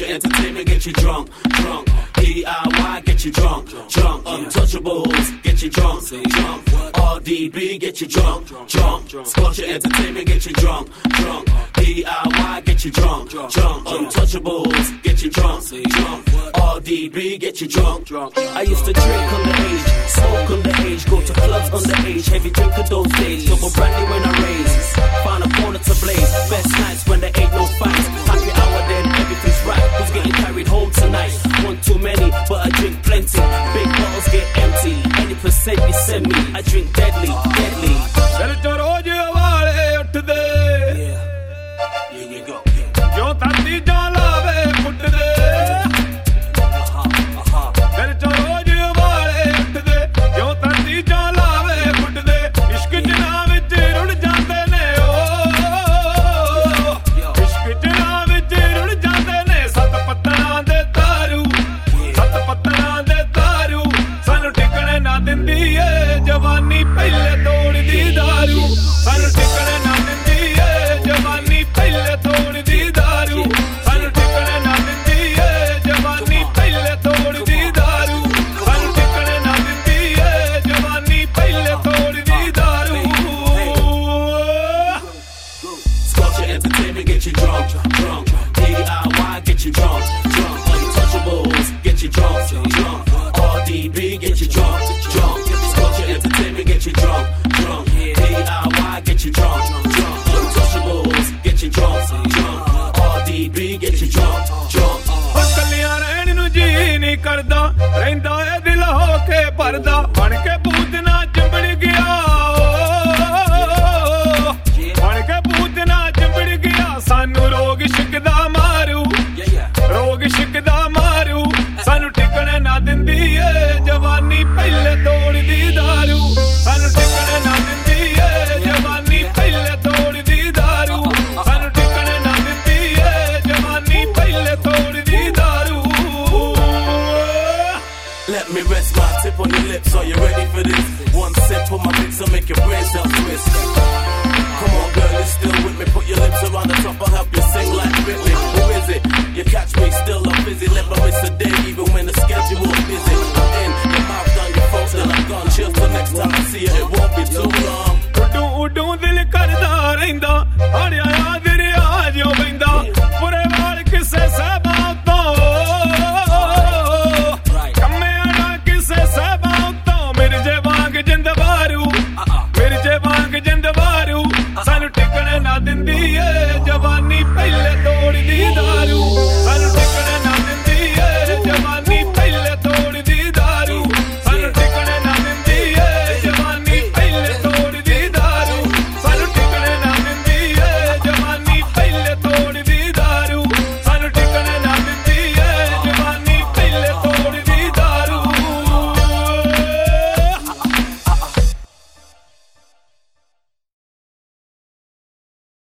Scorcher Entertainment get you drunk, drunk. DIY get you drunk, drunk. Untouchables get you drunk, drunk. RDB get you drunk, drunk. Scorcher Entertainment get you drunk, drunk. DIY get you drunk, drunk. Untouchables get you drunk, drunk. RDB get you drunk, drunk. I used to drink underage, smoke underage, go to clubs underage, heavy drinker those days. Double brandy when I raise, found a corner to blaze. Best nights when there ain't no fights. Happy hour then everything's right. Who's getting carried home tonight? One too many, but I drink plenty. Big bottles get empty. Any percent you send me, I drink deadly, deadly. Here you go. Still I'm busy, never miss a day, even when